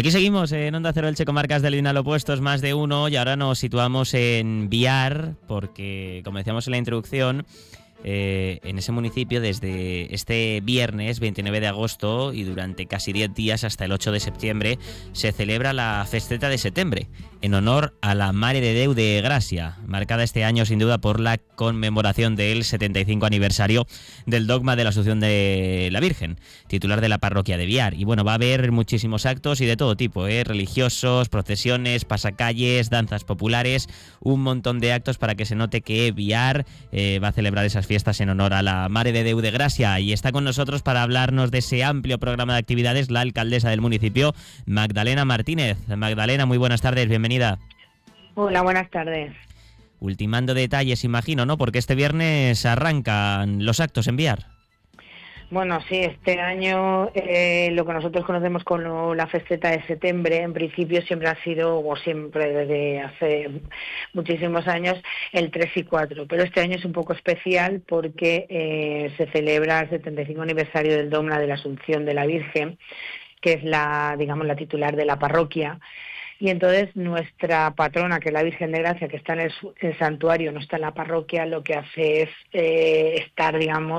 Aquí seguimos en Onda Cero Elche, comarcas del Vinalopó, es más de uno, y ahora nos situamos en Biar, porque, como decíamos en la introducción, en ese municipio desde este viernes 29 de agosto y durante casi 10 días hasta el 8 de septiembre se celebra la Festeta de Setembre, en honor a la Mare de Déu de Gràcia, marcada este año sin duda por la conmemoración del 75 aniversario del dogma de la Asunción de la Virgen, titular de la parroquia de Biar. Y bueno, va a haber muchísimos actos y de todo tipo, religiosos, procesiones, pasacalles, danzas populares, un montón de actos para que se note que Biar va a celebrar esas fiestas en honor a la Mare de Déu de Gràcia. Y está con nosotros para hablarnos de ese amplio programa de actividades la alcaldesa del municipio, Magdalena Martínez. Magdalena, muy buenas tardes, bienvenida. Hola, buenas tardes. Ultimando detalles, imagino, ¿no? Porque este viernes arrancan los actos en Biar. Bueno, sí, este año lo que nosotros conocemos como la Festeta de Setembre, en principio siempre ha sido, o siempre desde hace muchísimos años, el 3 y 4. Pero este año es un poco especial porque se celebra el 75 aniversario del dogma de la Asunción de la Virgen, que es la titular de la parroquia. Y entonces nuestra patrona, que es la Virgen de Gracia, que está en el santuario, no está en la parroquia, lo que hace es estar,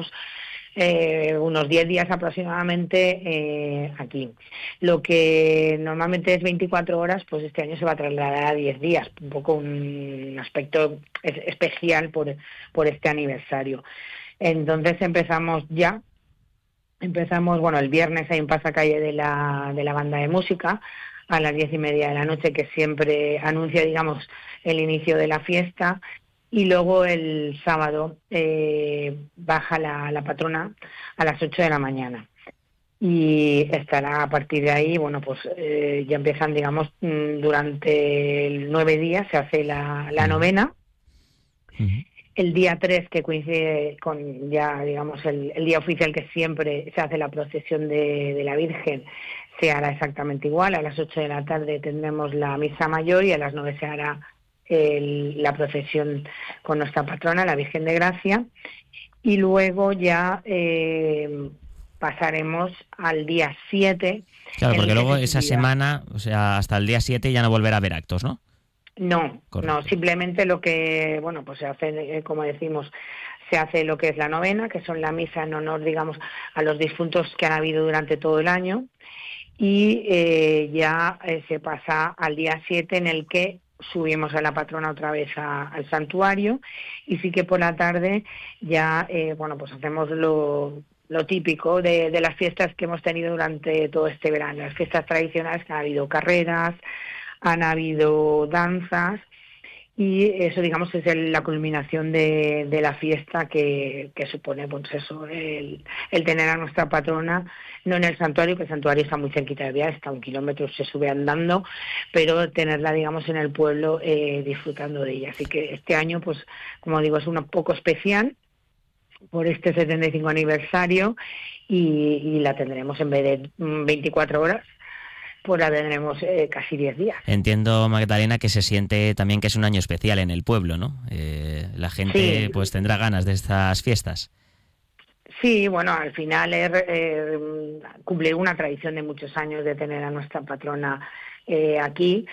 unos 10 días aproximadamente aquí. Lo que normalmente es 24 horas, pues este año se va a trasladar a 10 días, un poco un aspecto especial por este aniversario. Entonces empezamos, el viernes hay un pasacalle de la banda de música a las 10:30 de la noche, que siempre anuncia, el inicio de la fiesta. Y luego el sábado baja la patrona a las 8 de la mañana. Y estará a partir de ahí, ya empiezan, durante 9 días se hace la novena. Uh-huh. El día 3, que coincide con el día oficial, que siempre se hace la procesión de la Virgen, se hará exactamente igual. A las 8 de la tarde tendremos la misa mayor y a las 9 se hará la procesión con nuestra patrona, la Virgen de Gracia, y luego ya pasaremos al día 7. Claro, porque luego esa semana, o sea, hasta el día 7 ya no volverá a haber actos, ¿no? No, correcto. No, simplemente lo que, se hace, como decimos, se hace lo que es la novena, que son la misa en honor, a los difuntos que han habido durante todo el año, y se pasa al día 7, en el que subimos a la patrona otra vez al santuario, y sí que por la tarde ya hacemos lo típico de las fiestas que hemos tenido durante todo este verano, las fiestas tradicionales, que han habido carreras, han habido danzas, y eso, es la culminación de la fiesta que supone, el tener a nuestra patrona, no en el santuario, que el santuario está muy cerquita de Biar, está a 1 kilómetro, se sube andando, pero tenerla, en el pueblo, disfrutando de ella. Así que este año, pues, como digo, es un poco especial por este 75 aniversario, y la tendremos, en vez de 24 horas, pues la tendremos casi 10 días. Entiendo, Magdalena, que se siente también que es un año especial en el pueblo, ¿no? La gente pues tendrá ganas de estas fiestas. Sí, al final cumplir una tradición de muchos años de tener a nuestra patrona aquí.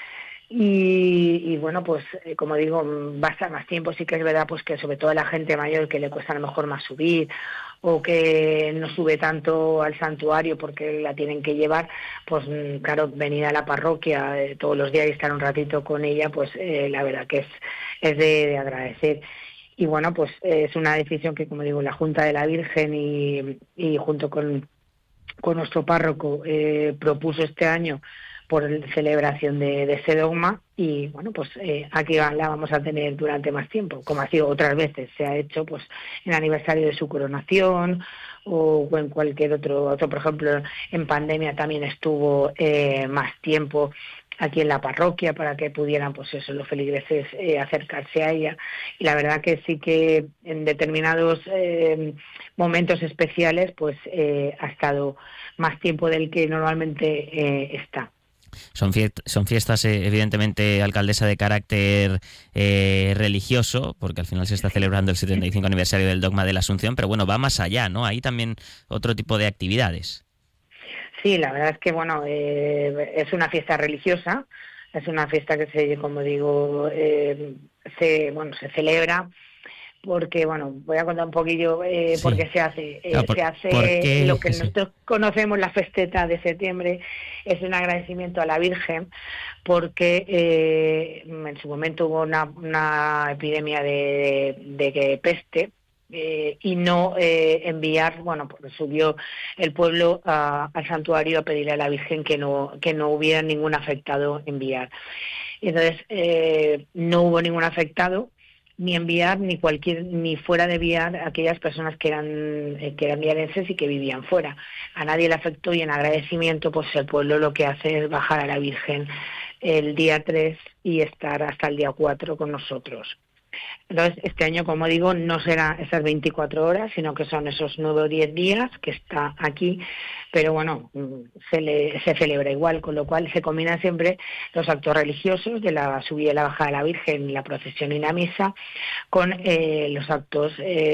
Y como digo, va a estar más tiempo. Sí que es verdad, pues, que sobre todo a la gente mayor, que le cuesta a lo mejor más subir, o que no sube tanto al santuario porque la tienen que llevar, pues claro, venir a la parroquia todos los días y estar un ratito con ella, pues la verdad que es de agradecer. Y es una decisión que, como digo, la Junta de la Virgen y junto con nuestro párroco propuso este año por celebración de ese dogma, y aquí la vamos a tener durante más tiempo, como ha sido otras veces. Se ha hecho pues en aniversario de su coronación o en cualquier otro, por ejemplo, en pandemia también estuvo más tiempo aquí en la parroquia para que pudieran, los feligreses acercarse a ella. Y la verdad que sí que en determinados momentos especiales pues ha estado más tiempo del que normalmente está. Son fiestas, evidentemente, alcaldesa, de carácter religioso, porque al final se está celebrando el 75 aniversario del dogma de la Asunción, pero bueno, va más allá, ¿no? Hay también otro tipo de actividades. Sí, la verdad es que bueno, es una fiesta religiosa, es una fiesta que como digo, se celebra porque, bueno, voy a contar un poquillo por Sí. qué se hace. Claro, Se ¿por hace lo qué? que Sí. nosotros conocemos la festeta de septiembre, es un agradecimiento a la Virgen, porque en su momento hubo una epidemia de peste, y no enviar, bueno, porque subió el pueblo al santuario a pedirle a la Virgen que no hubiera ningún afectado enviar. Y entonces no hubo ningún afectado, ni enviar, ni fuera de enviar a aquellas personas que eran viarenses y que vivían fuera. A nadie le afectó, y en agradecimiento pues el pueblo lo que hace es bajar a la Virgen el día 3 y estar hasta el día 4 con nosotros. Entonces, este año, como digo, no será esas 24 horas, sino que son esos 9 o 10 días que está aquí, pero bueno, se celebra igual, con lo cual se combinan siempre los actos religiosos de la subida y la bajada de la Virgen, la procesión y la misa, con los actos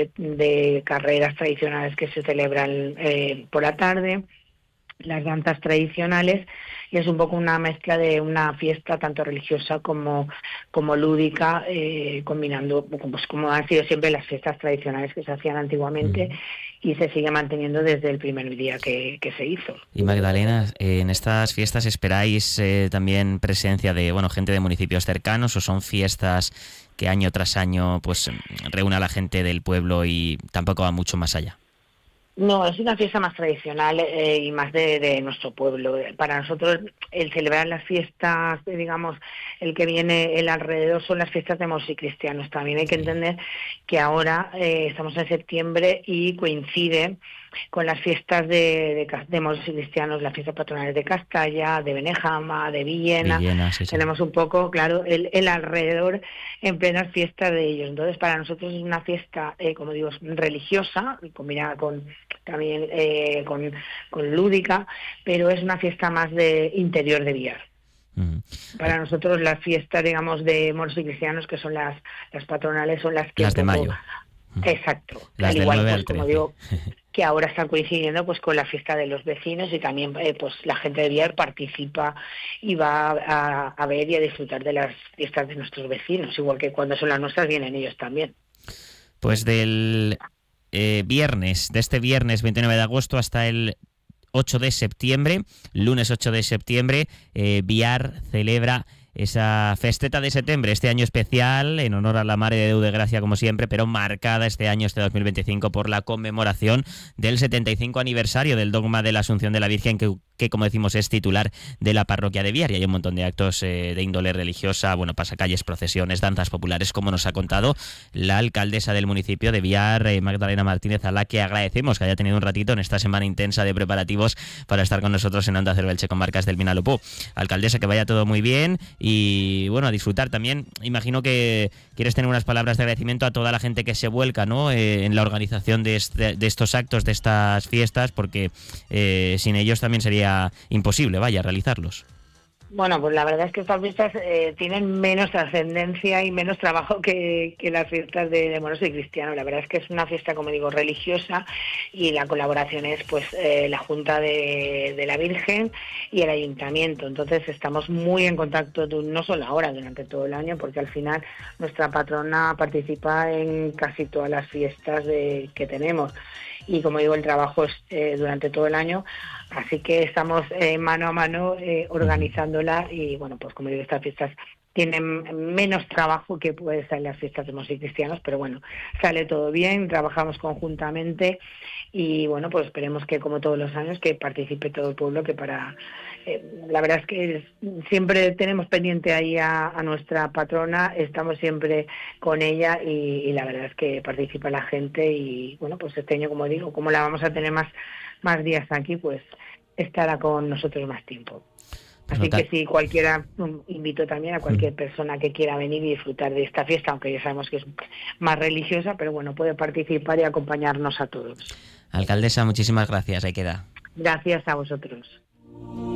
de carreras tradicionales que se celebran por la tarde, las danzas tradicionales, y es un poco una mezcla de una fiesta tanto religiosa como lúdica, combinando pues como han sido siempre las fiestas tradicionales que se hacían antiguamente y se sigue manteniendo desde el primer día que se hizo. Y Magdalena, ¿en estas fiestas esperáis también presencia de gente de municipios cercanos, o son fiestas que año tras año pues reúne a la gente del pueblo y tampoco va mucho más allá? No, es una fiesta más tradicional y más de nuestro pueblo. Para nosotros el celebrar las fiestas, digamos, el que viene el alrededor son las fiestas de moros y cristianos. También hay que entender que ahora estamos en septiembre y coincide con las fiestas de moros y cristianos, las fiestas patronales de Castalla, de Benejama, de Villena. Villena, sí, sí. Tenemos un poco, claro, el alrededor en plenas fiestas de ellos. Entonces, para nosotros es una fiesta, como digo, religiosa, combinada también con lúdica, pero es una fiesta más de interior de Biar. Para nosotros las fiestas, digamos, de moros y cristianos, que son las patronales, son las que las un poco... de mayo. Exacto. Las al del igual, 9 pues al 13. como digo, que ahora están coincidiendo pues con la fiesta de los vecinos, y también pues la gente de Biar participa y va a ver y a disfrutar de las fiestas de nuestros vecinos, igual que cuando son las nuestras vienen ellos también. Pues del de este viernes 29 de agosto hasta el 8 de septiembre, lunes 8 de septiembre, Biar celebra esa festeta de septiembre, este año especial en honor a la Mare de Déu de Gracia, como siempre, pero marcada este año, este 2025, por la conmemoración del 75 aniversario del dogma de la Asunción de la Virgen, que como decimos es titular de la parroquia de Biar, y hay un montón de actos de índole religiosa, pasacalles, procesiones, danzas populares, como nos ha contado la alcaldesa del municipio de Biar, Magdalena Martínez, a la que agradecemos que haya tenido un ratito en esta semana intensa de preparativos para estar con nosotros en Onda Cero Elche Comarcas del Vinalopó. Alcaldesa, que vaya todo muy bien y a disfrutar también. Imagino que quieres tener unas palabras de agradecimiento a toda la gente que se vuelca, ¿no?, en la organización de estos actos, de estas fiestas, porque sin ellos también sería imposible, realizarlos. Bueno, pues la verdad es que estas fiestas tienen menos trascendencia y menos trabajo que las fiestas de moros y cristianos. La verdad es que es una fiesta, como digo, religiosa, y la colaboración es pues la Junta de la Virgen y el Ayuntamiento. Entonces estamos muy en contacto, no solo ahora, durante todo el año, porque al final nuestra patrona participa en casi todas las fiestas que tenemos. Y como digo, el trabajo es durante todo el año, así que estamos mano a mano organizándola, y bueno, pues como digo, estas fiestas tienen menos trabajo que puede ser las fiestas de moros y cristianos, pero bueno, sale todo bien, trabajamos conjuntamente, y bueno, pues esperemos que, como todos los años, que participe todo el pueblo, que la verdad es que siempre tenemos pendiente ahí a nuestra patrona, estamos siempre con ella, y la verdad es que participa la gente, y bueno, pues este año, como digo, como la vamos a tener más días aquí, pues estará con nosotros más tiempo. Así que sí, invito también a cualquier persona que quiera venir y disfrutar de esta fiesta, aunque ya sabemos que es más religiosa, pero bueno, puede participar y acompañarnos a todos. Alcaldesa, muchísimas gracias, ahí queda. Gracias a vosotros.